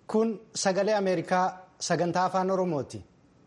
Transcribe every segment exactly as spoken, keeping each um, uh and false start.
Kun sagalee Ameerikaa sagantaa afaan Oromooti.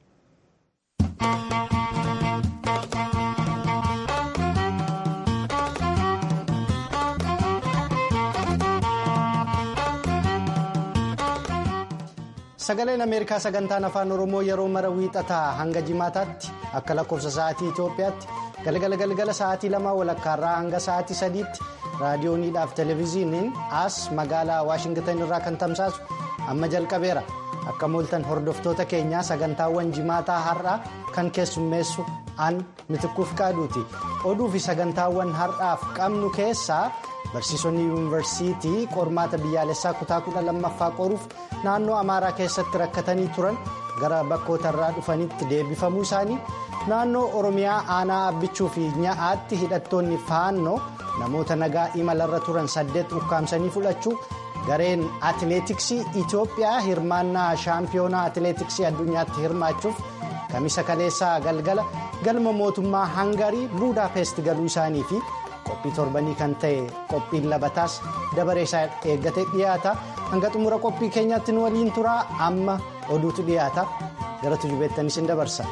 Sagaleen Ameerikaa sagantaan afaan Oromoo yeroo mara wiixataa hanga jimaataatti akka lakkoofsa sa'aatii Itoophiyaatti galgala galgala sa'aatii lama walakkaarraa hanga sa'aatii sadiitti raadiyooniidhaaf televezyiiniin as magaalaa Waashingtan irraa kan tamsaasu amma jalqabeera. Akka mooltan hordoftoota keenyaa sagantaawwan jimaataa har'aa kan keessummeessu an mitikkuuf qaaduuti. Oduu fi sagantaawwan har'aaf qabnu keessaa barsiisonni yuunivarsiitii qormaata biyyaalessaa kutaa kudha lammaffaa qoruuf naannoo Amaaraa keessatti rakkatanii turan gara bakkoota irraa dhufanitti deebifamuu isaanii, naannoo Oromiyaa aanaa abbichuu fi nyaa'aatti hidhattoonni faannoo namoota nagaa imalarra turan saddeet ukkaamsanii fudhachuu, gareen atileetiksii Itoophiyaa hirmaannaa shaampiyoonaa atileetiksii addunyaatti hirmaachuuf kamisa kaleessaa galgala galma mootummaa Hangarii Buudaapest galuu isaanii fi qophii torbanii kan ta'e qophiin labataas dabaree isaa eeggatee dhiyaata. Hanga xumura qophii keenyaatti nu waliin turaa. Amma oduutu dhiyaata. Gara tujubeettanis hin dabarsa.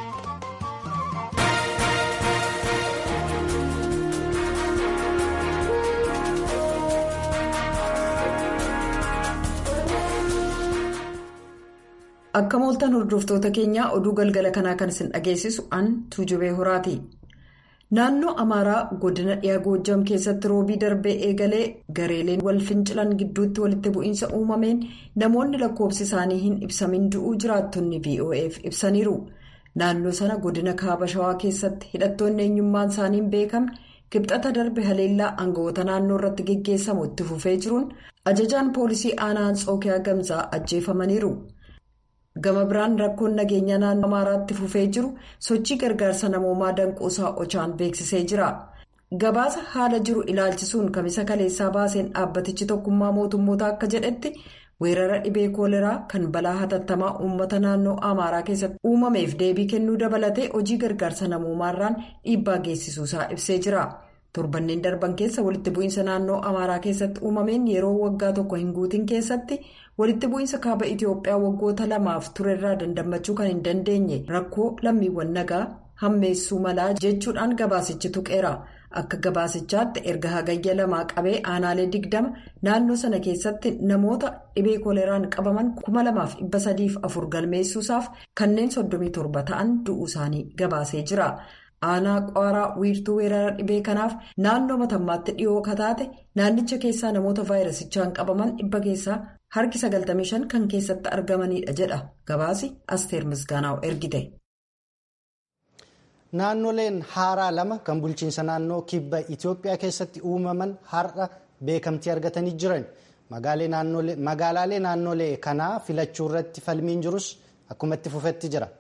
Akka mooltan hordoftoota keenyaa oduu galgala kanaa kan isin dhageessisu an Tuujubee Horaati. Naannoo Amaaraa godina dhiyaa Goojjam keessatti roobii darbee eegalee gareeleen wal fincilan gidduutti walitti bu'iinsa uumameen namoonni lakkoofsi isaanii hin ibsamin du'uu jiraattonni V O F ibsaniiru. Naannoo sana godina Kaaba Shawaa keessatti hidhattoonni eenyummaan isaanii hin beekamne kibxata darbe haleellaa aangawoota naannoo irratti geggeessamu itti fufee jiruun ajajaan poolisii aanaa Antsookiyaa Gamzaa ajjeefamaniiru. Gama biraan rakkoon nageenya naannoo Amaaraatti fufee jiru sochii gargaarsa namoomaa danquusaa Ochaan beeksisee jira. Gabaasa haala jiru ilaalchisuun kamisa kaleessaa baaseen dhaabbatichi tokkummaa mootummoota akka jedhetti weerara dhibee kooleraa kan balaa hatattamaa uummata naannoo Amaaraa keessatti uumameef deebii kennuu dabalatee hojii gargaarsa namoomaarraan dhiibbaa geessisuusaa ibsee jira. Torbanneen darban keessa walitti bu'iinsa naannoo Amaaraa keessatti uumameen yeroo waggaa tokko hin guutin keessatti walitti bu'iinsa kaaba Itoophiyaa waggoota lamaaf turerraa dandammachuu kan hin dandeenye rakkoo lammiiwwan nagaa hammeessuu malaa jechuudhaan gabaasichi tuqeera. Akka gabaasichaatti erga hagayya lamaa qabee aanaalee digdama naannoo sana keessatti namoota dhibee kooleraan qabaman kuma lamaaf dhibba sadiif afur galmeessuusaaf kanneen soddomii torba ta'an du'uu isaanii gabaasee jira. Aanaa Qaaraa wiirtuu weerara dhibee kanaaf naannoo Matammaatti dhiyoo kataate naannicha keessaa namoota vaayirasichaan qabaman dhibba keessaa harki sagaltamii shan kan keessatti argamanidha jedha gabaasi Asteer Misgaanaaw ergite. Naannoleen haaraa lama kan bulchiinsa naannoo kibba Itoophiyaa keessatti uumaman har'a beekamtii argatanii jiran. Magaalaalee naannolee kanaa filachuu irratti falmiin jirus akkuma itti fufetti jira.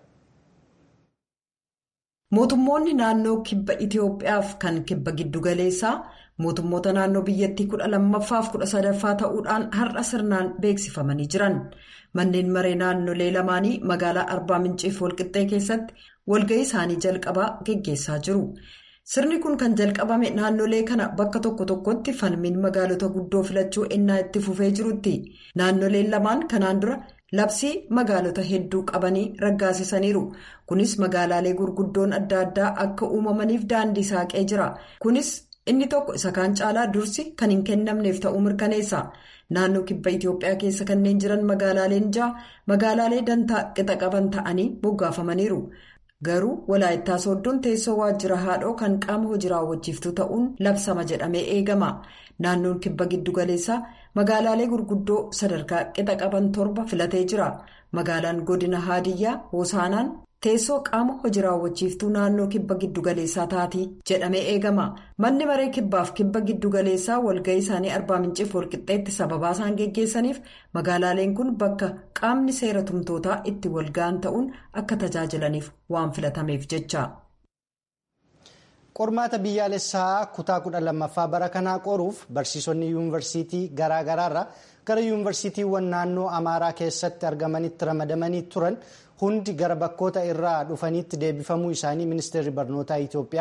Mootummoonni naannoo kibba Itoophiyaaf kan kibba giddugaleessaa mootummoota naannoo biyyattii kudha lammaffaaf kudha sadaffaa ta'uudhaan har'a sirnaan beeksifamanii jiran. Manneen maree naannolee lamaanii magaalaa Arbaa Minciif Walqixxee keessatti walga'ii isaanii jalqabaa geggeessaa jiru. Sirni kun kan jalqabame naannolee kana bakka tokko tokkotti falmiin magaalota guddoo filachuu ennaa itti fufee jirutti. Naannoleen lamaan kanaan dura labsii magaalota hedduu qabanii raggaasisaniiru. Kunis magaalaalee gurguddoon adda addaa akka uumamaniif daandii saaqee jira. Kunis inni tokko isa kaan caalaa dursi kan hin kennamneef ta'uu mirkaneessa. Naannoo kibba Itoophiyaa keessa kanneen jiran magaalaaleen ja'a magaalaalee dantaa qixa qaban ta'anii moggaafamaniiru. Garuu Walaayittaa Sooddoon teessoo waajjira haadhoo kan qaama hojii raawwachiiftuu ta'uun labsama jedhamee eegama. Naannoon kibba giddugaleessaa magaalaalee gurguddoo sadarkaa qixa qaban torba filatee jira. Magaalaan godina Haadiyyaa Hoosaanaan teessoo qaama hojii raawwachiiftuu naannoo kibba giddugaleessaa taati jedhamee eegama. Manni maree kibbaaf kibba giddugaleessaa walga'ii isaanii Arbaa Minciif Walqixxeetti sababaa isaan geggeessaniif magaalaaleen kun bakka qaamni seera tumtootaa itti walga'an ta'uun akka tajaajilaniif waan filatameef jecha. Qormaata biyyaalessaa kutaa kudha lammaffaa bara kanaa qoruuf barsiisonni yuunivarsiitii garaa garaarraa gara yuunivarsiitiiwwan naannoo Amaaraa keessatti argamanitti ramadamanii turan hundi gara bakkoota irraa dhufanitti deebifamuu isaanii ministeerri barnootaa Itoophiyaa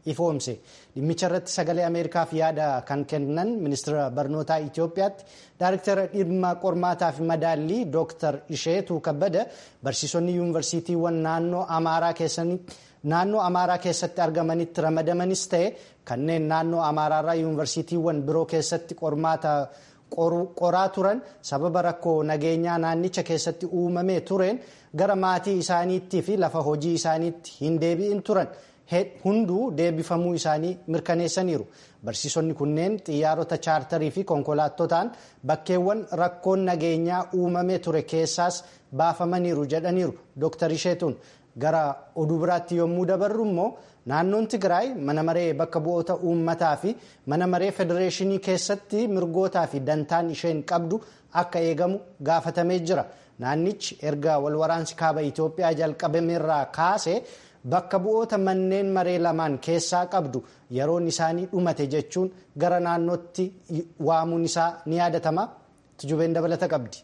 ifoomse. Dhimmicha irratti sagalee Ameerikaaf yaada kan kennan ministeera barnootaa Itoophiyaatti Daayirektara dhimma qormaataa fi madaallii Dooktar Isheetuu Kabbada barsiisonni yuunivarsiitiiwwan naannoo Amaaraa keessatti naannoo Amaaraa keessatti argamanitti ramadamanis ta'e kanneen naannoo Amaaraarraa yuunivarsiitiiwwan biroo keessatti qormaata qoraa turan sababa rakkoo nageenyaa naannicha keessatti uumamee tureen gara maatii isaaniitti fi lafa hojii isaaniitti hin deebi'in turan hunduu deebifamuu isaanii mirkaneessaniiru. Barsiisonni kunneen xiyyaarota chaartarii fi konkolaattotaan bakkeewwan rakkoon nageenyaa uumamee ture keessaas baafamaniiru jedhaniiru Dooktar Isheetuun. Gara oduu biraatti yommuu dabarru immoo naannoon Tigraay mana maree bakka bu'oota uummataa fi mana maree federeeshinii keessatti mirgootaa fi dantaan isheen qabdu akka eegamu gaafatamee jira. Naannichi erga walwaraansi kaaba Itoophiyaa jalqabameerraa kaasee bakka bu'oota manneen maree lamaan keessaa qabdu yeroon isaanii dhumate jechuun gara naannootti waamuun isaa ni yaadatama. Tujubeen dabalata qabdi.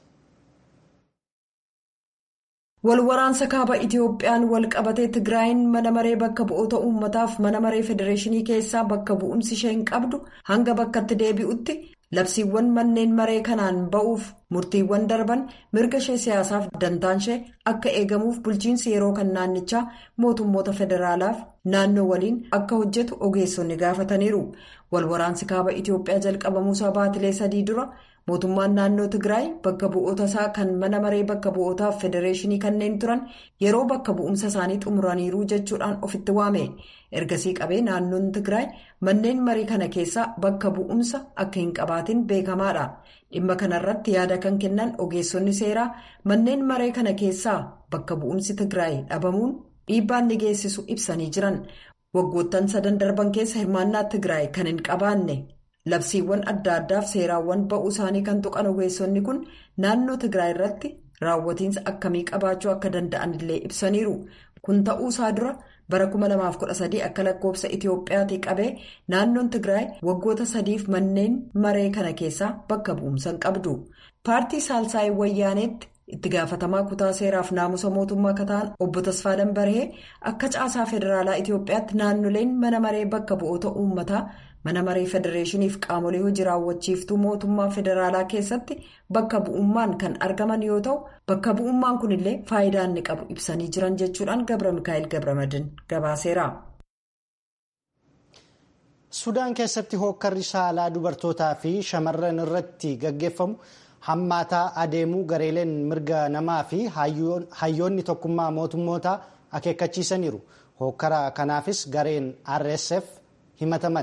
Walwaraansa kaaba Itoophiyaan wal qabatee Tigraayin mana maree bakka bu'oota uummataaf mana maree federeeshinii keessaa bakka bu'umsi isheen qabdu hanga bakkatti deebi'utti labsiiwwan manneen maree kanaan ba'uuf murtiiwwan darban mirga ishee siyaasaaf dantaan ishee akka eegamuuf bulchiinsi yeroo kan naannichaa mootummoota federaalaaf naannoo waliin akka hojjetu ogeessonni gaafataniiru. Walwaraansi kaaba Itoophiyaa jalqabamuusaa baatilee sadii dura. Mootummaan naannoo Tigraay bakka bu'oota isaa kan mana maree bakka bu'ootaaf federeeshinii kanneen turan yeroo bakka bu'umsa isaanii xumuraniiru jechuudhaan ofitti waame. Ergasii qabee naannoon Tigraay manneen marii kana keessaa bakka bu'umsa akka hin qabaatin beekamaadha. Dhimma kanarratti yaada kan kennan ogeessonni seeraa manneen maree kana keessaa bakka bu'umsi Tigraay dhabamuun dhiibbaan ni geessisu ibsanii jiran. Waggoottan sadan darban keessa hirmaannaa Tigraay kan hin qabaanne. Labsiiwwan adda addaaf seeraawwan ba'uu isaanii kan tuqan ogeessonni kun naannoo Tigraay irratti raawwatiinsa akkamii qabaachuu akka danda'an illee ibsaniiru. Kun ta'uu isaa dura bara kuma lamaaf kudha sadii akka lakkoofsa Itoophiyaatii qabee naannoon Tigraay waggoota sadiif manneen maree kana keessaa bakka bu'umsa hin qabdu. Paartii Saalsaayii Wayyaaneetti itti gaafatamaa kutaa seeraaf naamusa mootummaa akka ta'an obbo Tasfaa Dambaree akka caasaa federaalaa Itoophiyaatti naannoleen mana maree bakka bu'oota uummataa. Mana maree federeeshiniif qaamolee hojii raawwachiiftuu mootummaa federaalaa keessatti bakka bu'ummaan kan argaman yoo ta'u bakka bu'ummaan kunillee faayidaa inni qabu ibsanii jiran jechuudhaan Gabra Mikaa'el Gabramadin gabaaseera. Sudaan keessatti hookkarri saalaa dubartootaa fi shamarran irratti gaggeeffamu hammaataa adeemuu gareeleen mirga namaa fi hayyoonni tokkummaa mootummootaa akeekkachiisaniiru. Hookkara kanaafis gareen R S F himataman.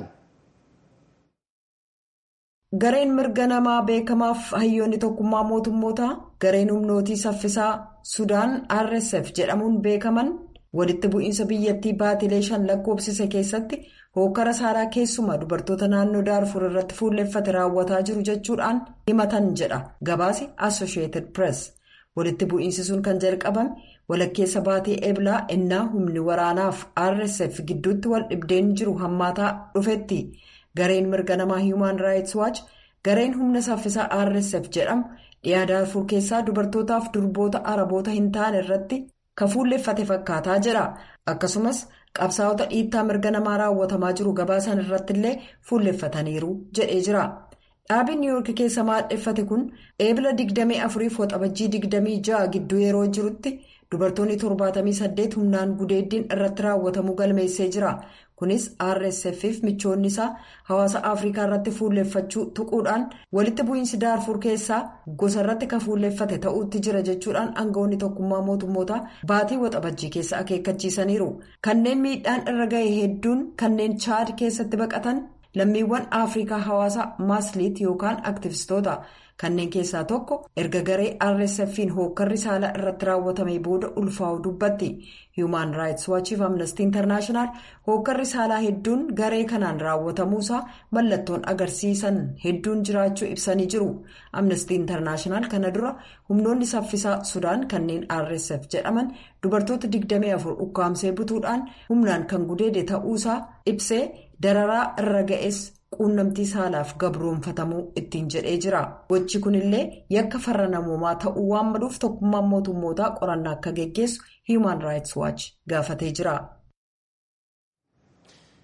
Gareen mirga namaa beekamaaf hayyoonni tokkummaa mootummootaa gareen humnootii saffisaa Sudaan R S F jedhamuun beekaman walitti bu'iinsa biyyattii baatilee shan lakkoofsise keessatti hookkara saalaa keessumaa dubartoota naannoo Daarfur irratti fuulleffate raawwataa jiru jechuudhaan himatan jedha gabaasi Associated Press. Walitti bu'iinsi sun kan jalqabame walakkeessa baatii eeblaa ennaa humni waraanaaf R S F gidduutti wal dhibdeen jiru hammaataa dhufetti. Gareen mirga namaa Human Rights Watch gareen humna saffisaa R S F jedhamu dhiyaa Daarfur keessaa dubartootaaf durboota Araboota hin taane irratti kan fuulleffate fakkaataa jira. Akkasumas qabsaa'ota dhiittaa mirga namaa raawwatamaa jiru gabaasan irratti illee fuulleffataniiru jedhee jira. Dhaabbiin Niiwuurk keessa maadheffate kun eebila digdamii afurii fi waxabajjii digdamii ja'a gidduu yeroo jirutti dubartoonni torbaatamii saddeet humnaan gudeeddiin irratti raawwatamuu galmeessee jira. Kunis R S F fi michoonni isaa hawaasa Afrikaa irratti fuulleffachuu tuquudhaan walitti bu'iinsi Daarfur keessaa gosa irratti kan fuulleffate ta'uutti jira jechuudhaan aangawoonni tokkummaa mootummootaa baatii waxabajjii keessa akeekkachiisaniiru. Kanneen miidhaan irra ga'e hedduun kanneen Chaad keessatti baqatan lammiiwwan Afrikaa hawaasa Maasliit yookaan aktivistoota. Kanneen keessaa tokko erga garee R S F'n hookkarri saalaa irratti raawwatame booda ulfaa'uu dubbatti. Human Rights Watch fi Amnesty International hookkarri saalaa hedduun garee kanaan raawwatamuusaa mallattoon agarsiisan hedduun jiraachuu ibsanii jiru. Amnesty International kana dura humnoonni saffisaa Sudaan kanneen R S F jedhaman dubartoota digdamii afur ukkaamsee butuudhaan humnaan kan gudeede ta'uusaa ibsee dararaa irra ga'es quunnamtii saalaaf gabroonfatamuu ittiin jedhee jira. Gochi kunillee yakka farra namoomaa ta'uu waan maluuf tokkummaan mootummootaa qorannaa akka geggeessu Human Rights Watch gaafatee jira.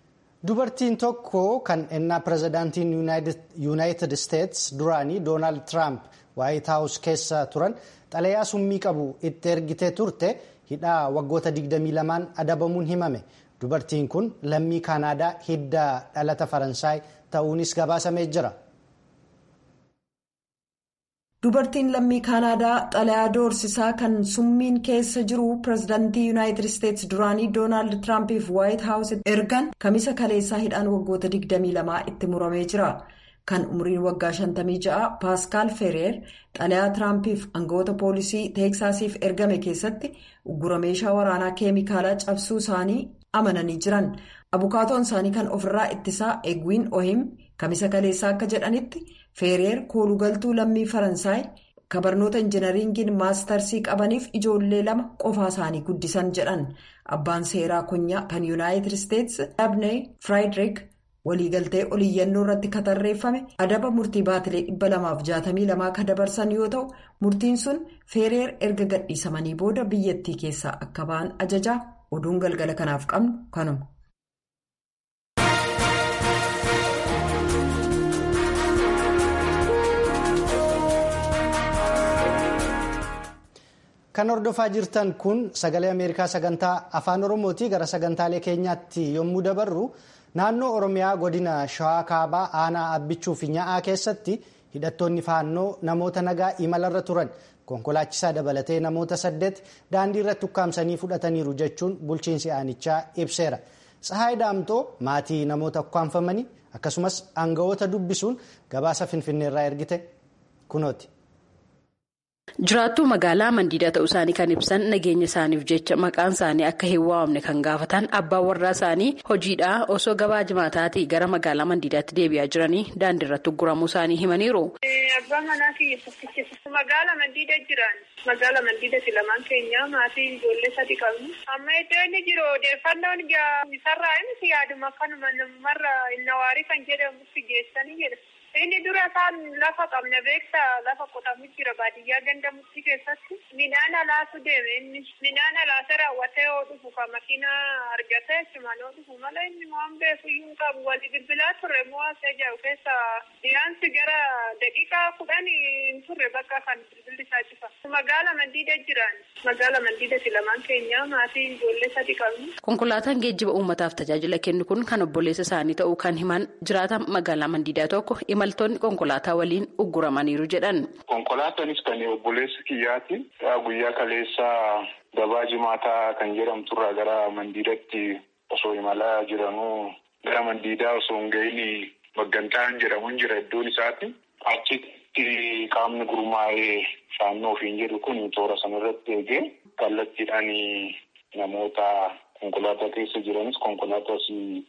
Dubartiin tokko kan ennaa pirezidaantiin yuunaayitid isteetsi duraanii doonaald tiraamp waayit haawus keessa turan xalayaa summii qabu itti ergitee turte hidhaa waggoota digdamii lamaan adabamuun himame. Dubartiin kun lammii kaanaadaa hidda dhalata faransaay ta'uunis gabaasamee jira. Dubartiin lammii kaanaadaa xalayaa doorsisaa kan summiin keessa jiru pirezidaantii yuunaayitid isteetsi duraanii doonaald tiraampiif waayit haawus ergan kamisa kaleessaa hidhaan waggoota digdamii lamaa itti muramee jira. Kan umriin waggaa shantamii ja'a paaskaal fereer xalayaa tiraampiif aangawoota poolisii teeksaasiif ergame keessatti uggura meeshaa waraanaa keemikaalaa cabsuu isaanii amananii jiran. Abukaatoon isaanii kan ofirraa ittisaa egwiin ohim kamisa kaleessaa akka jedhanitti fereer koolugaltuu lammii faransaay kabarnoota injinariingiin maastarsii qabaniif ijoollee lama qofaa isaanii guddisan jedhan. Abbaan seeraa konyaa kan yuunaayitid isteetsi dabnee firaayidirik waliigaltee oliiyyannoo irratti katarreeffame adaba murtii baatilee dhibba lamaaf jaatamii lamaa kan dabarsan yoo ta'u murtiin sun fereer erga gadhiisamanii booda biyyattii keessaa akka ba'an ajajaa. Oduun galgala kanaaf qabnu kanuma. Kan hordofaa jirtan kun sagalee Ameerikaa sagantaa afaan Oromooti. Gara sagantaalee keenyaatti yommuu dabarru naannoo Oromiyaa godina Shawaa Kaabaa aanaa abbichuu fi Nya'aa keessatti hidhattoonni faannoo namoota nagaa imalarra turan konkolaachisaa dabalatee namoota saddeet daandii irratti ukkaamsanii fudhataniiru jechuun bulchiinsi aanichaa ibseera. Tsahaay Daamtoo maatii namoota ukkaamfamanii akkasumas aangawoota dubbisuun gabaasa Finfinneerraa ergite kunooti. Jiraattuu magaalaa Mandiidaa ta'uu isaanii kan ibsan nageenya isaaniif jecha maqaan isaanii akka hin waamne kan gaafatan abbaan warraa isaanii hojiidhaa osoo gabaa jimaataatii gara magaalaa Mandiidaatti deebi'aa jiranii daandii irratti ugguramuu isaanii himaniiru. Abbaan manaa fi magaalaa Mandiidaa jiran magaalaa Mandiidaa lamaan keenya maatii ijoollee sadi qabnu amma iddoo inni jiru odeeffannoon isarraa inni yaaduma akkanuma namarra innawaarii kan jedhamutti geessanii jedha. Inni dura isaan lafa qabna beeksa lafa qotamu jira baadiyyaa gandamutti keessatti midhaan alaatu deeme inni midhaan alaasa raawwatee yoo dhufu kan makiinaa argatee simanoo dhufu malee inni waan beekuyyuu qabu walii bilbilaa turre mo'asee jiru keessa dhiyaansi gara daqiiqaa kudhan hin turre bakka kan bilbilli isaa cifa. Magaala Mandiida jiran magaala Mandiida lamaan keenya maatii ijoollee sadi qabnu. Konkolaataan geejjiba uummataaf tajaajila kennu kun kan obboleessa isaanii ta'uu kan himan jiraatan magaalaa Mandiidaa tokko imaltoonni konkolaataa waliin ugguramaniiru jedhan. Konkolaataanis kan obboleessa kiyyaati. Guyyaa kaleessaa gabaa jimaataa kan jedhamturraa gara Mandiidatti osoo imalaa jiranuu gara Mandiidaa osoo hin ga'iin Baggantaan jedhamuun jira iddoon isaati. Achitti qaamni gurmaa'ee faannoo ofiin jedhu kun toora sanarratti eegee kallattiidhaan namoota konkolaataa keessa jiranis konkolaatas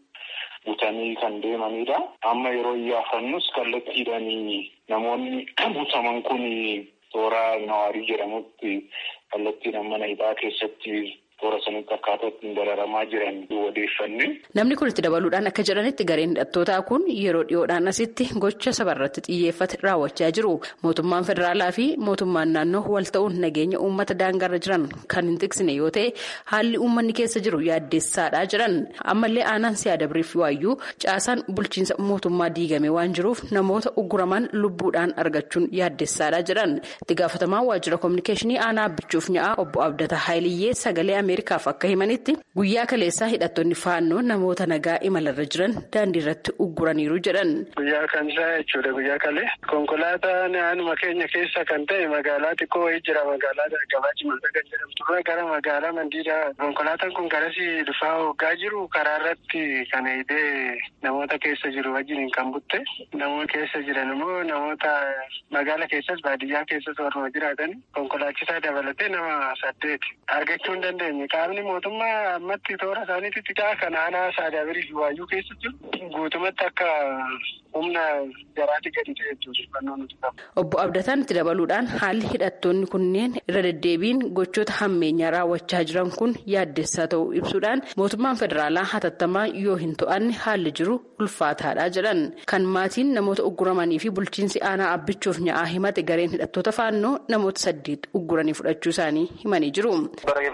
butanii kan deemanidha. Amma yeroo iyyaafannus kallattiidhaan namoonni butaman kun toora nawaarii jedhamutti kallattiidhaan mana hidhaa keessatti toora sanitti akkaataa ittiin dararamaa jiran odeeffanne. Namni kun itti dabaluudhaan akka jedhanitti gareen hidhattootaa kun yeroo dhiyoodhaan asitti gocha sabarratti xiyyeeffate raawwachaa jiru. Mootummaan federaalaa fi mootummaan naannoo wal ta'uun nageenya uummata daangarra jiran kan hin tiksine yoo ta'e haalli uummanni keessa jiru yaaddeessaadha jedhan. Ammallee aanaan siyaadabriif waayyuu caasaan bulchiinsa mootummaa diigame waan jiruuf namoota ugguraman lubbuudhaan argachuun yaaddeessaadha jedhan. Itti gaafatamaan waajjira kominikeeshinii aanaa abbichuuf Nya'aa obbo Abdataa Haayiliyyee sagalee Ameerikaaf akka himanitti guyyaa kaleessaa hidhattoonni faannoo namoota nagaa imalarra jiran daandii irratti ugguraniiru jedhan. Guyyaa kan isaa jechuudha guyyaa kalee konkolaataan aanuma keenya keessa kan ta'e magaalaa xiqqoo wayii jira magaalaa gabaa jimaataa kan jedhamturraa gara magaalaa Mandiidaa konkolaataan kun garasii dhufaa hoggaa jiru karaa irratti kan hidhee namoota keessa jiru wajjin kan butte namoota keessa jiran immoo namoota magaala keessas baadiyyaa keessas warra jiraatan konkolaachisaa dabalatee nama saddeet argachuu hin dandeenye. Qaamni mootummaa ammatti toora isaaniitti xiqqaa kan aanaa saadabirii fi waayyuu keessa jiru guutumatti akka humna garaatti gadi ta'e jechuudha. Obbo Abdataan itti dabaluudhaan haalli hidhattoonni kunneen irra deddeebiin gochoota hammeenyaa raawwachaa jiran kun yaaddessaa ta'uu ibsuudhaan mootummaan federaalaa hatattamaa yoo hin to'anne haalli jiru ulfaataadha jedhan. Kan maatiin namoota ugguramanii fi bulchiinsi aanaa abbichuuf Nya'aa himate gareen hidhattoota faannoo namoota saddeet ugguranii fudhachuu isaanii himanii jiru.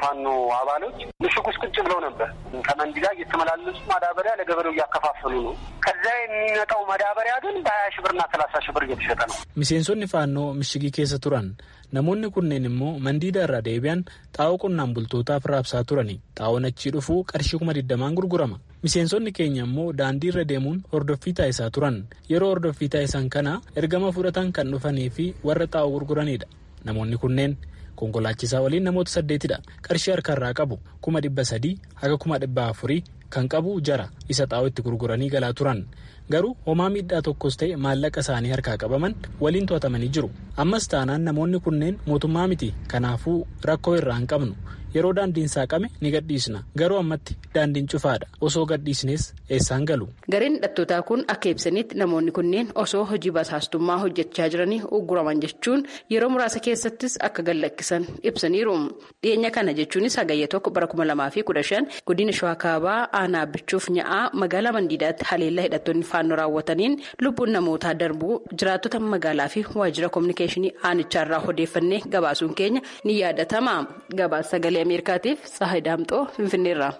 አባሎች ምሽግ ውስጥ ቁጭ ብለው ነበር። ከመንዲዳ እየተመላለሱ ማዳበሪያ ለገበሬው እያከፋፈሉ ነው። ከዛ የሚመጣው ማዳበሪያ ግን በሀያ ሺህ ብርና ሰላሳ ሺህ ብር እየተሸጠ ነው። ሚሴንሶኒ ፋኖ ምሽጊ ኬሰ ቱራን namoonni kunneen immoo mandiida irraa deebi'an xaa'oo qonnaan bultootaaf raabsaa turani. Xaa'oon achii dhufu qarshii kuma digdamaan gurgurama. Miseensonni keenya immoo daandii irra deemuun hordoffii taasisaa turan. Yeroo hordoffii taasisan kana ergama fudhatan kan dhufanii fi warra xaa'oo gurguranidha. Namoonni kunneen konkolaachisaa waliin namoota saddeetidha. Qarshii harkarraa qabu kuma dhibba sadii haga kuma dhibba afurii kan qabu jara isa xaa'oo itti gurguranii galaa turan. Garuu homaa miidhaa tokkos ta'e maallaqa isaanii harkaa qabaman waliin to'atamanii jiru. Ammas taanaan namoonni kunneen mootummaa miti. Kanaafuu rakkoo irraa hin qabnu. Yeroo daandiin saaqame ni gadhiisna. Garuu ammatti daandiin cufaadha. Osoo gadhiisnes eessaan galu. Gareen hidhattootaa kun akka ibsanitti namoonni kunneen osoo hojii basaastummaa hojjechaa jiranii ugguraman jechuun yeroo muraasa keessattis akka gallakkisan ibsaniiru. Dhiyeenya kana jechuunis hagayya tokko bara kuma lamaa fi kudha shan godina Shawaa Kaabaa aanaa bichuuf nya'aa magaalaa Mandiidaatti haleellaa hidhattoonni faannoo raawwataniin lubbuun namootaa darbuu jiraattota magaalaa fi waajjira kominikeeshinii aanichaarraa odeeffannee gabaasuun keenya ni yaadatama. Gabaasa sagalee Ameerikaatiif Tsahaay Daamxoo Finfinneerraa.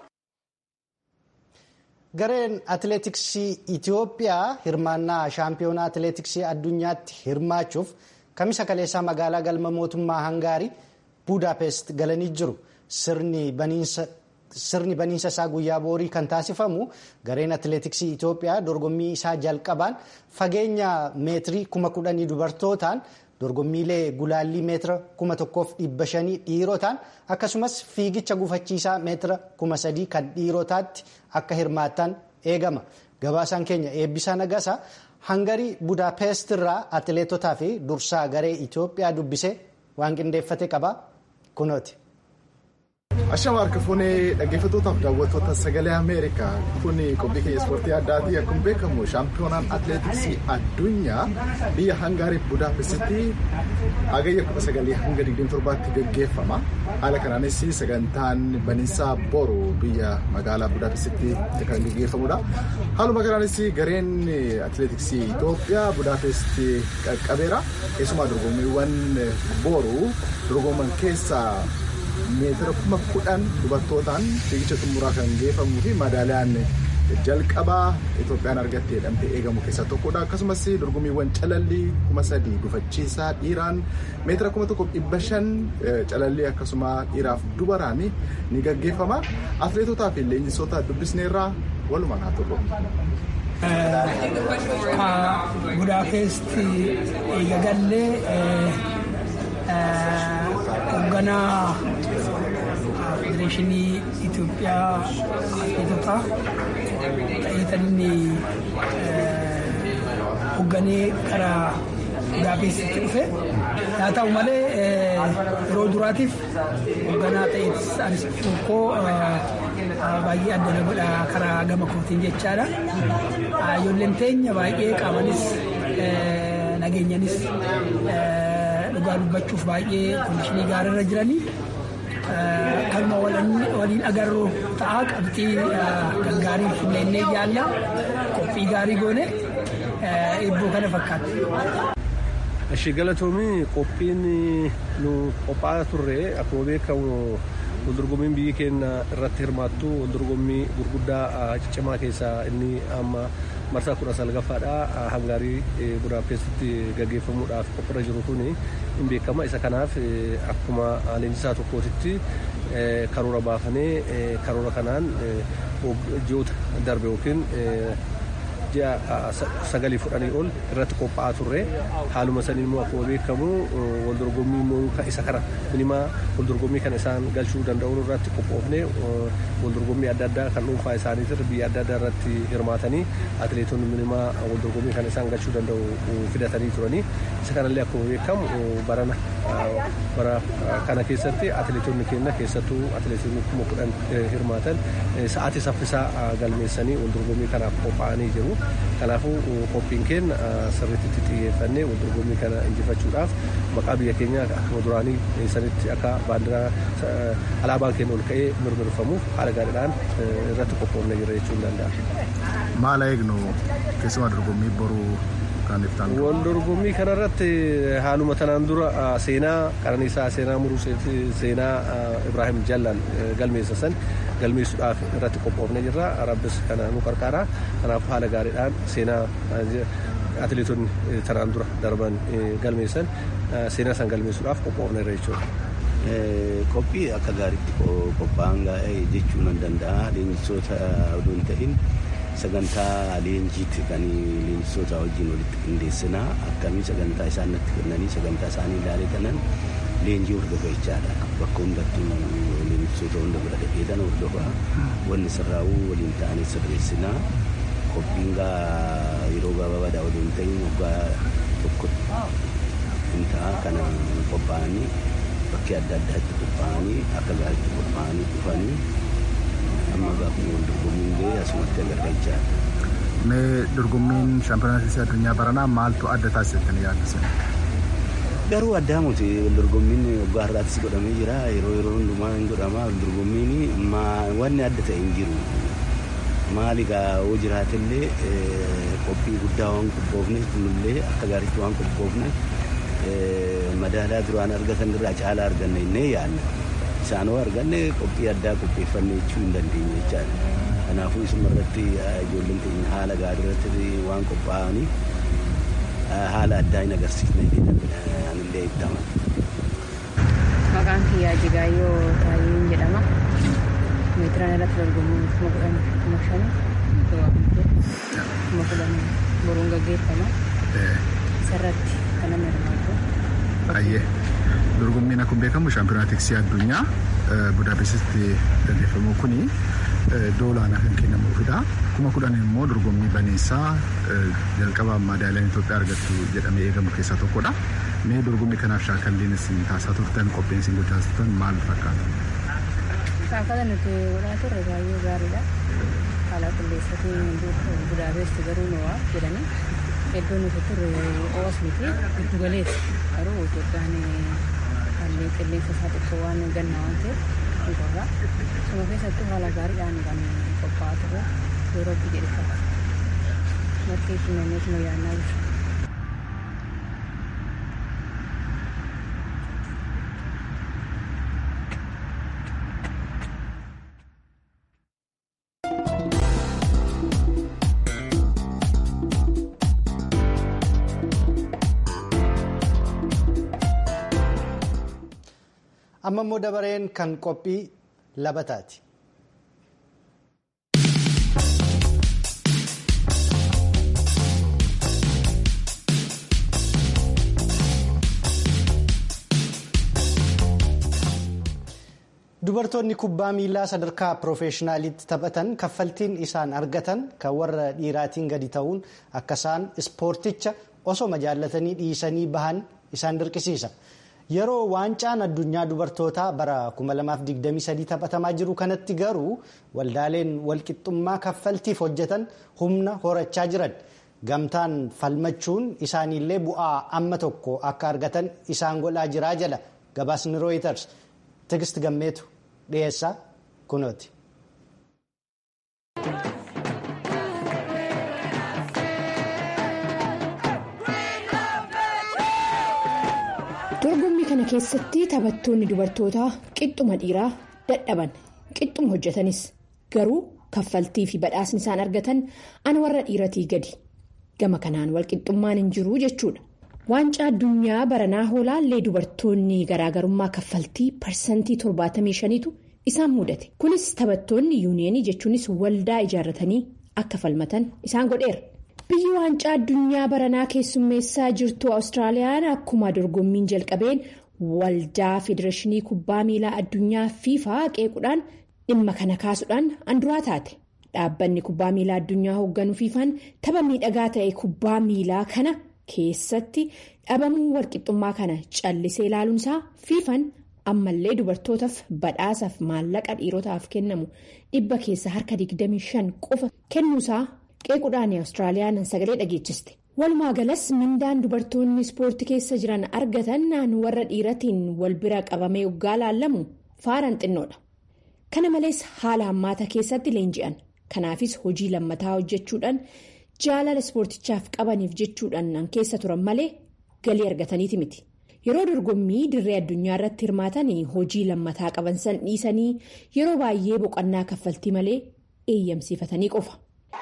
Gareen atileetiksii Itoophiyaa hirmaannaa shaampiyoonaa atileetiksii addunyaatti hirmaachuuf kamisa kaleessaa magaalaa galma mootummaa Hangaarii Budaapest galanii jiru. Sirni baniinsa Sirni baniinsa isaa guyyaa boorii kan taasifamu gareen atileetiksii Itoophiyaa dorgommii isaa jalqabaan fageenya meetirii kuma kudhanii dubartootaan dorgommiilee gulaallii meetira kuma tokkoof dhibba shanii dhiirotaan akkasumas fiigicha gufachiisaa meetira kuma sadii kan dhiirotaatti akka hirmaattan eegama. Gabaasaan keenya Eebbisaa Nagasaa Hangarii Budaapest irraa atileetotaa fi dursaa garee Itoophiyaa dubbisee waan qindeeffate qaba kunooti. Ashama harka fuunee dhaggeeffattootaaf daawwattoota sagalee Ameerikaa kuni qophii keenya ispoortii addaatii akkuma beekamu shaampiyoonaan atileetiksii addunyaa biyya Hangaarii Budaapestitti hagayya kudha sagalii hanga digdamii torbaatti gaggeeffama. Haala kanaanis sagantaan baniinsaa boru biyya magaalaa Budaapestitti kan gaggeeffamudha. Haaluma kanaanis gareen atileetiksii Itoophiyaa Budaapesti qaqqabeera. Keessumaa dorgommiiwwan boru dorgoman keessaa meetira kuma kudhan dubartootaan fiigicha xumuraa kan geeffamuu fi madaaliyaan jalqabaa Itoophiyaan argattee jedhamtee eegamu keessaa tokkodha. Akkasumas dorgommiiwwan calallii kuma sadii gufachiisaa dhiiraan meetira kuma tokkoof dhibba shan calallii akkasuma dhiiraaf dubaraan ni gaggeeffama. Atileetotaa fi leenjisoota dubbisneerraa walumaan haa turre. Budaapesti eegagallee hoogganaa federeeshinii Itoophiyaa atileetotaa ta'eetan inni hoogganee karaa Budaapestitti dhufe. Haa ta'u malee yeroo duraatiif hoogganaa ta'eetis anis tokko baay'ee adda na godha karaa gama kootiin jechaadha. Ijoolleen teenya baay'ee qaamanis nageenyanis dhugaa dubbachuuf baay'ee kondiishinii gaariirra jiranii kanuma waliin agarru ta'a qabxii gaggaarii finnee jaalla qophii gaarii goone eebboo kana fakkaata. Ashii galatoomii qophiin nu qophaa'aa turre akkuma beekamu waldorgommiin biyyi keenya irratti hirmaattu waldorgommii gurguddaa ciccimaa keessaa inni amma marsaa kudha salgaffaadha. Hangaarii Budaapestitti gaggeeffamuudhaaf qophiirra jiru kun hin beekama. Isa kanaaf akkuma leenjisaa tokkootitti karoora baafnee karoora kanaan ji'oota darbe yookiin ji'a sagalii fudhanii ol irratti qophaa'aa turre. Haaluma saniin immoo akkuma beekamu waldorgommii immoo isa kana minimaa waldorgommii kan isaan galchuu danda'uun irratti qophoofne waldorgommii adda addaa kan dhuunfaa isaaniitiin biyya adda addaa irratti hirmaatanii atileetonni minimaa waldorgommii kan isaan galchuu danda'u fidatanii turanii. Isa kanallee akkuma beekamu barana bara kana keessatti atileetonni keenya keessattuu atileetonni kuma kudhan hirmaatan sa'aatii saffisaa galmeessanii waldorgommii kanaaf qophaa'anii jiru. Kanaafuu qophiin keenya sirriitti xiyyeeffannee waldorgommii kana injifachuudhaaf maqaa biyya keenya akkuma duraanii sanitti akka baandiraa alaabaan keenya ol ka'ee mirmirfamuuf haala gaariidhaan irratti qophoofnee jira jechuun danda'a. Maal eegnu keessumaa dorgommii boruu dabalataan iftaan. Wal dorgommii kanarratti haaluma tanaan dura seenaa Qananiisaa seenaa muruu seenaa Ibrahim Jallaan galmeessa san galmeessuudhaaf irratti qophoofnee jirra. Rabbis kana nu qarqaara. Kanaaf haala gaariidhaan seenaa atileetonni tanaan dura darban galmeessan seenaa san galmeessuudhaaf qophoofneerra jechuudha. Qophii akka gaariitti qophaa'an jechuu nan danda'a. Leenjisoota odoo hin ta'in sagantaa leenjiitti kan leenjisoota wajjin walitti qindeessinaa akkamii sagantaa isaan natti kennanii sagantaa isaanii ilaalee kanan leenjii hordofa jechaadha. Bakka hundattuu leenjisoota hunda bira dhaqeetan hordofa wanni sirraa'uu waliin ta'anii sirreessinaa. Qophiin gaa yeroo gabaabaadhaa odoo hin ta'in waggaa tokko hin ta'a kana qophaa'anii bakkee adda addaatti qophaa'anii akka gaariitti qophaa'anii dhufanii amma gaafuma wal dorgommiin ga'ee asumatti agarra. Mee dorgommiin shaampiyoonaa addunyaa baranaa maaltu adda taasisettanii yaaddisan? Garuu addaa muti wal dorgommiin waggaa har'aattis godhamee jira. Yeroo yeroo hundumaa hin godhama. Wal dorgommiin wanni adda ta'e hin jiru. Maali gaa hoo jiraatellee qophii guddaa waan qophoofne kunillee akka gaariitti waan qophoofne madaalaa duraan argatan irraa caalaa arganne innee yaadna. Isaanoo arganne qophii addaa qopheeffanne jechuu hin dandeenye jechaadha. Kanaafuu isuma irratti ijoolleen keenya haala gaarii irratti waan qophaa'aniif haala addaa hin agarsiifne anillee itti amana. Maqaan kiyyaa Jigaayyoo Taayyeen jedhama. Meetiraan irratti dorgomuun kuma kudhan kuma shanii kuma kudhan boruun gaggeeffama. Isarratti kanan hirmaatu. Ayyee dorgommiin akkuma beekamu shaampiyoonaa addunyaa Budaapestitti gaggeeffamu kuni doolaana kan kennamuufidha. Kuma kudhan immoo dorgommii baneessaa jalqaba madaaliyaan Itoophiyaa argattu jedhamee eegamu keessaa tokkodha. Mee dorgommii kanaaf shaakalliin isin taasisaa turtan qophiin isin gochaa turtan maal fakkaata? Shaakala nuti godhaa turre baay'ee gaariidha. Haala qilleensatiin Budaapesti garuu Noowaa jedhanii iddoon nuti turre Oos miti giddu galeeti. Garuu Itoophiyaan haalli qilleensa isaa xiqqoo waan gannaa waan ta'eef ni qorra. Suma keessattuu haala gaariidhaan kan qophaa'aa ture yeroo itti jedheffata. Marti itti namoota nu yaadnaa jiru. Amma immoo dabareen kan qophii labataati. Dubartoonni kubbaa miilaa sadarkaa piroofeeshinaaliitti taphatan kaffaltiin isaan argatan kan warra dhiiraatiin gadi ta'uun akka isaan ispoorticha osoma jaallatanii dhiisanii bahan isaan dirqisiisa. Yeroo waancaan addunyaa dubartootaa bara kuma lamaaf digdamii sadii taphatamaa jiru kanatti garuu waldaaleen walqixxummaa kaffaltiif hojjetan humna horachaa jiran. Gamtaan falmachuun isaaniillee bu'aa amma tokko akka argatan isaan godhaa jiraa jala gabaasni Reuters. Tigist Gammeetu dhiyeessaa kunooti. Dorgommii kana keessatti taphattoonni dubartootaa qixxuma dhiiraa dadhaban qixxuma hojjetanis garuu kaffaltii fi badhaasni isaan argatan an warra dhiiratii gadi gama kanaan walqixxummaan hin jiru jechuudha. Waancaa addunyaa baranaa hoolaallee dubartoonni garaagarummaa kaffaltii parsantii torbaatamii shaniitu isaan mudate. Kunis taphattoonni yuuniyeenii jechuunis waldaa ijaarratanii akka falmatan isaan godheera. Biyyi waancaa addunyaa baranaa keessummeessaa jirtu Awustiraaliyaan akkuma dorgommiin jalqabeen waldaa federeeshinii kubbaa miilaa addunyaa fiifaa qeequudhaan dhimma kana kaasuudhaan anduraa taate. Dhaabbanni kubbaa miilaa addunyaa hoogganu fiifaan tapha miidhagaa ta'e kubbaa miilaa kana. Keessatti dhabamuu walqixxummaa kana callisee ilaaluunsaa fiifan ammallee dubartootaaf badhaasaaf maallaqa dhiirotaaf kennamu dhibba keessa harka digdamii shan qofa kennuusaa qeequudhaan Awustiraaliyaan sagalee dhageechiste. Walumaa galas mindaan dubartoonni ispoortii keessa jiran argatan naannoo warra dhiiratiin wal bira qabamee yoggaa laallamu faaraan xinnoodha. Kana malees haala hammaata keessatti leenji'an. Kanaafis hojii lammataa hojjechuudhaan jaalala ispoortichaaf qabaniif jechuudhaan keessa turan malee galii argataniiti miti. Yeroo dorgommii dirree addunyaa irratti hirmaatanii hojii lammataa qaban san dhiisanii yeroo baay'ee boqonnaa kaffaltii malee eeyyamsiifatanii qofa.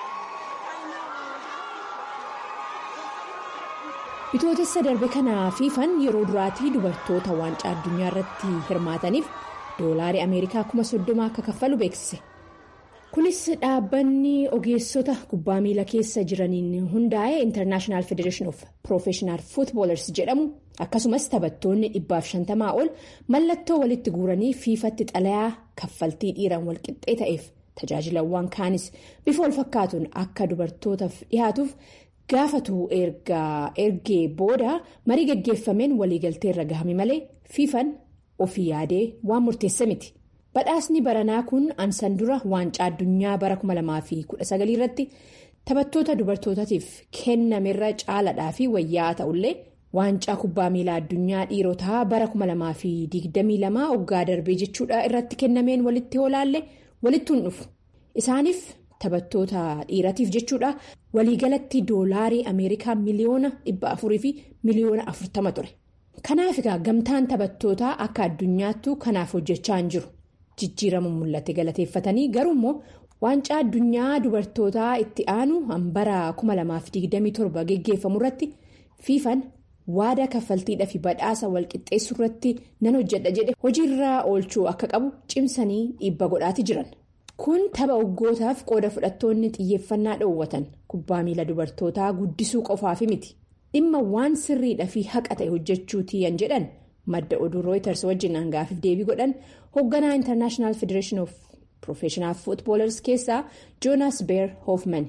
Bitootessa darbe kanaa fiifan yeroo duraatii dubartoota waancaa addunyaa irratti hirmaataniif doolaarii Ameerikaa kuma soddoma akka kaffalu beeksise. Kunis dhaabbanni ogeessota kubbaa miilaa keessa jiraniin hundaa'e International Federation of Professional Footballers jedhamu akkasumas taphattoonni dhibbaaf shantamaa ol mallattoo walitti guuranii fiifatti xalayaa kaffaltii dhiiraan walqixxee ta'eef tajaajilawwan kaanis bifa wal fakkaatuun akka dubartootaaf dhiyaatuuf gaafatu ergee booda marii gaggeeffameen waliigaltee irra gahame malee fiifan ofii yaadee waan murteessa miti. Badhaasni baranaa kun ansan dura waancaa addunyaa bara kuma lamaa fi kudha sagalii irratti taphattoota dubartootaatiif kennamerra caaladhaa fi wayyaa ta'ullee waancaa kubbaa miilaa addunyaa dhiirotaa bara kuma lamaa fi digdamii lamaa hoggaa darbee jechuudha irratti kennameen walitti hoolaalle walitti hin dhufu. Isaaniif taphattoota dhiiratiif jechuudha waliigalatti doolaarii Ameerikaa miliyoona dhibba afurii fi miliyoona afurtama ture. Kanaaf egaa gamtaan taphattootaa akka addunyaattu kanaaf hojjechaa hin jiru. Jijjiirama mul'ate galateeffatanii garuu immoo waancaa addunyaa dubartootaa itti aanu hambara kuma lamaa fi digdamii torba geggeeffamu irratti fiifan waadaa kaffaltiidhaa fi badhaasa walqixxeessuu irratti nan hojjedha jedhe hojiirra oolchuu akka qabu cimsanii dhiibba godhaati jiran. Kun tapha waggootaaf qooda fudhattoonni xiyyeeffannaa dhoowwatan kubbaa miila dubartootaa guddisuu qofaafi miti. Dhimma waan sirriidhaa fi haqa ta'e hojjechuutii yan jedhan madda oduu Reuters wajjin hangaafiif deebii godhan hoogganaa International Federation of Professional Footballers keessaa Jonas Beer Hoffman.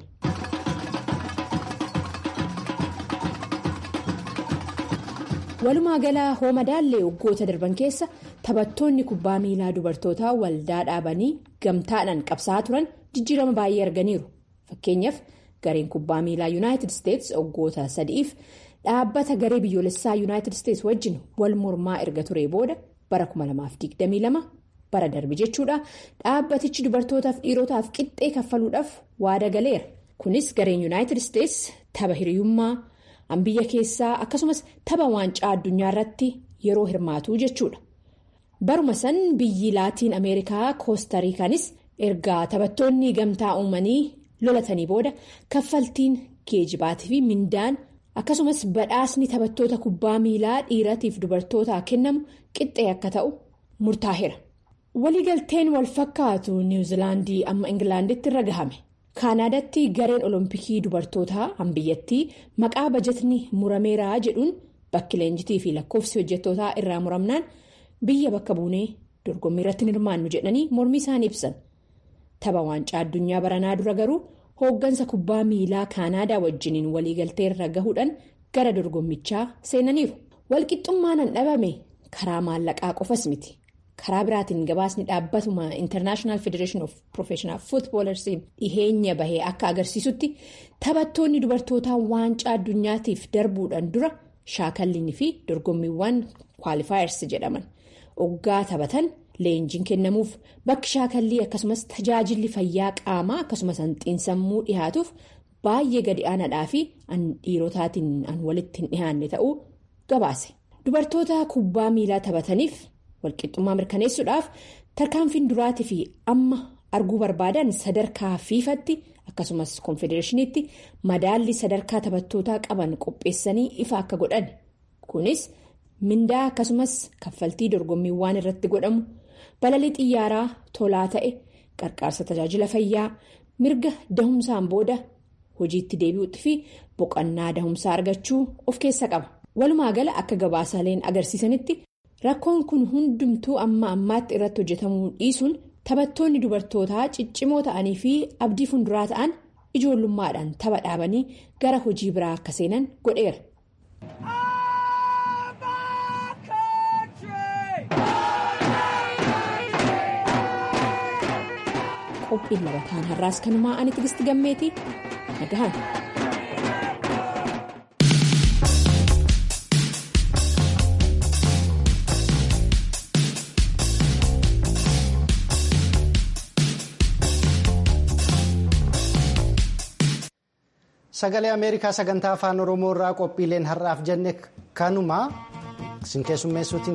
Walumaa galaa hoomadaallee waggoota darban keessa taphattoonni kubbaa miilaa dubartootaa waldaa dhaabanii gamtaadhaan qabsaa'aa turan jijjiirama baay'ee arganiiru. Fakkeenyaaf gareen kubbaa miilaa United States waggoota sadiif dhaabbata garee biyyoolessaa United States wajjin wal mormaa erga ture booda bara kuma lamaa fi digdamii lama bara darbe jechuudha dhaabbatichi dubartootaaf dhiirotaaf qixxee kaffaluudhaaf waada galeera. Kunis gareen United States tapha hiriyummaa biyya keessaa akkasumas tapha waancaa addunyaa irratti yeroo hirmaatu jechuudha. Baruma san biyyi laatiin Ameerikaa koostariikaanis erga taphattoonni gamtaa uumanii lolatanii booda kaffaltiin geejibaatii fi mindaan akkasumas badhaasni taphattoota kubbaa miilaa dhiiratiif dubartootaa kennamu qixxee akka ta'u murtaa'eera. Waliigalteen wal fakkaatu Niwuzilaandii amma Ingilaanditti irra gahame. Kaanaadaatti gareen olompikii dubartootaa hambiyyattii maqaa bajatni murameeraa jedhuun bakki leenjitii fi lakkoofsi hojjettootaa irraa muramnaan biyya bakka buunee dorgommii irratti hirmaannu jedhanii mormii isaanii ibsan. Tapha waancaa addunyaa baranaa dura garuu hooggansa kubbaa miilaa Kaanaadaa wajjiniin waliigaltee irra gahuudhaan gara dorgommichaa seenaniiru. Walqixxummaan hin dhabame karaa maallaqaa qofas miti. Karaa biraatiin gabaasni dhaabbatuma International Federation of Professional Footballers dhiheenya bahee akka agarsiisutti taphattoonni dubartootaa waancaa addunyaatiif darbuudhaan dura shaakallii fi dorgommiiwwan kwaalifayers jedhaman oggaa taphatan leenjiin kennamuuf bakki shaakallii akkasumas tajaajilli fayyaa qaamaa akkasumas hanxiinsammuu dhihaatuuf baay'ee gadi aanaadhaa fi dhiirotaatiin an walitti hin dhihaanne ta'uu gabaase. Dubartoota kubbaa miilaa taphataniif walqixxummaa mirkaneessuudhaaf tarkaanfiin duraatii fi amma arguu barbaadan sadarkaa fiifatti akkasumas konfedereeshiniitti madaalli sadarkaa taphattootaa qaban qopheessanii ifa akka godhan. Kunis mindaa akkasumas kaffaltii dorgommiiwwan irratti godhamu balalii xiyyaaraa tolaa ta'e qarqaarsa tajaajila fayyaa mirga dahumsaan booda hojiitti deebi'uutti fi boqonnaa dahumsaa argachuu of keessa qaba. Walumaa gala akka gabaasaaleen agarsiisanitti rakkoon kun hundumtuu amma ammaatti irratti hojjetamuu dhiisuun taphattoonni dubartootaa ciccimoo ta'anii fi abdii fuulduraa ta'an ijoollummaadhaan tapha dhaabanii gara hojii biraa akka seenan godheera. Qophiin labataan har'aas kanumaa ani Tigisti Gammeetii nagahan. sagalee Ameerikaa sagantaa afaan Oromoo irraa qophiileen har'aaf jenne kanuma isin keessummeessuutiin